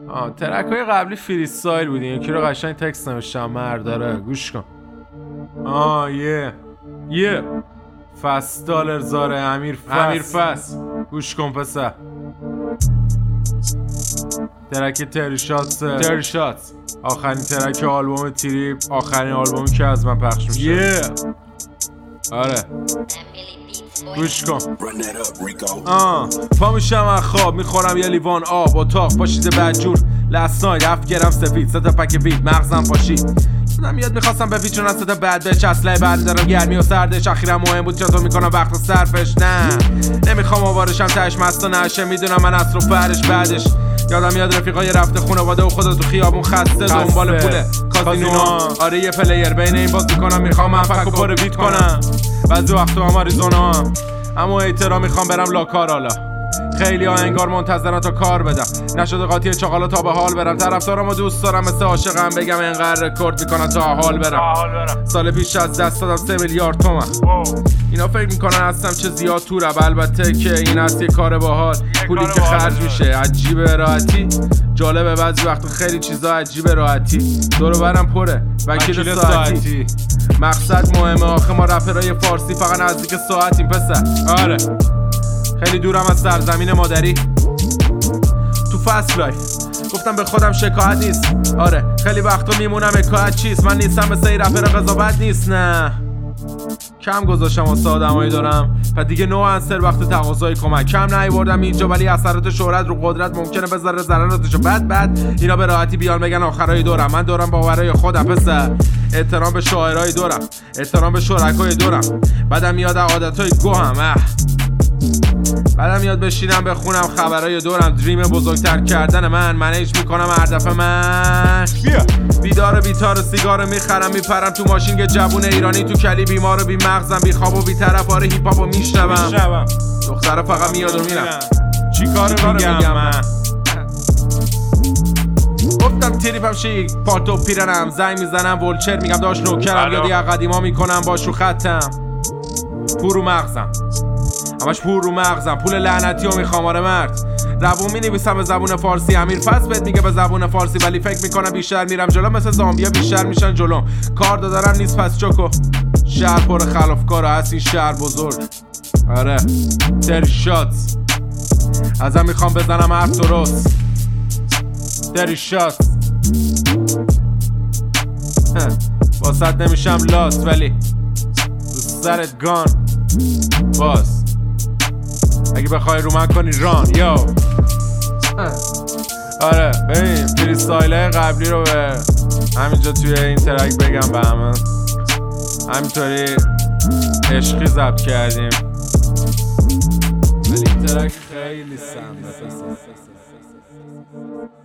ترک‌های قبلی فری استایل بود، یکی رو قشنگ تکست نوشتم مرداره، گوش کن. یه فست دالر زاره امیر فست گوش کن پسر. ترک تری شاتس آخرین ترک آلبوم تریپ، آخرین آلبومی که از من پخش میشه. آره گوش کن. پا میشم از خواب، میخورم یه لیوان آب، اتاق پاشیده بدجور. last night 7 گرم سفید، 3 تا پک وید، مغزم پاشید. یادم میاد میخواستم بپیچونم 3 تا بد بچ، اسلحه برمی‌دارم گرمی و سردش. اخیرا مهم بود چطور میکنم وقت صرفش. نه نمیخوام آوارشم تهش مست و نشه، میدونم من اصر و فرش بعدش. یادم میاد رفیقای رفته خونواده و خدا تو خیابون خسته دنبال پول کازینو. آره یه پلیر بین این بازی کنم، میخوام من فکو پر بیت کنم. بعضی وقتا هم آریزونا، اما احترام میخوام برم لاکار. حالا خیلی ها انگار منتظرن تا کار بدم، نشده قاطی چاقالا تا به حال برم. طرفدارامو دوست دارم مثل عاشقم، بگم انقدر رکورد میکنن تا حال برم. سال پیش از دست دادم 3 میلیارد تومن. اینا فکر میکنن هستم چه زیاد تورم، البته که این هست یه کار باحال. پولی که خرج میشه عجیبه راحتی، جالبه بعضی وقتا خیلی چیزا عجیبه راحتی. دور و برم پره وکیل ساعتی. مقصد مهمه آخه ما رپرای فارسی فقط نزدیک ساعتیم پسر. آره خیلی دورم از سرزمین مادری. تو فست لایف گفتم به خودم شکایت نیست. آره خیلی وقتا میمونم حکایت چیست. من نیستم مثل این رپر قضاوت نیست. نه کم گذاشتم واسه آدمایی دارم و دیگه نو انسر وقت تقاضای کمک. کم نیاوردم اینجا ولی اثرات شهرت رو قدرت ممکنه بذاره ضرراتشو. بعد اینا به راحتی بیان بگن آخرای دورم. من دورم باورای خودم پسر. احترام به شاعرای دورم، احترام به شرکای دورم. بعدم میاد عادتای گوهم. بعدم یاد بشینم بخونم خبرای دورم. دریم بزرگتر کردن من منیج میکنم هر دفعه. من بیدار بیتار سیگار میخرم، میپرم تو ماشین که جوون ایرانی تو کلی بیمار و بی مغزم، بی خواب و بی طرف. آره هیپ هاپو میشنوم، دخترا فقط میاد و میرم. چی کارو میگم من؟ گفتم تریپم شیک پالتو پیرنم، زنگ میزنم ولچر میگم داشت نوکرم. یادی قدیما میکنم باشو ختم. پورو مغزم همش پور رو مغزم، پول لعنتی رو میخوام. آره مرد روون مینویسم به زبون فارسی. امیر فست بهت میگه به زبون فارسی، ولی فکر میکنم بیشتر میرم جلو. مثل زامبیا بیشتر میشن جلوم. کار دادارم نیست پس چوکو. شهر پر خلافکار هست این شهر بزرگ. آره تری شاتس ازم میخوام بزنم حرف درست. تری شاتس واسط نمیشم لاست ولی تو سرت گان باز. اگه بخوای رو من کنی ران یو. آره ببین فری استایل قبلی رو به همینجا توی این ترک بگم به همه. همینطوری عشقی ضبط کردیم ولی این ترک خیلی سمه.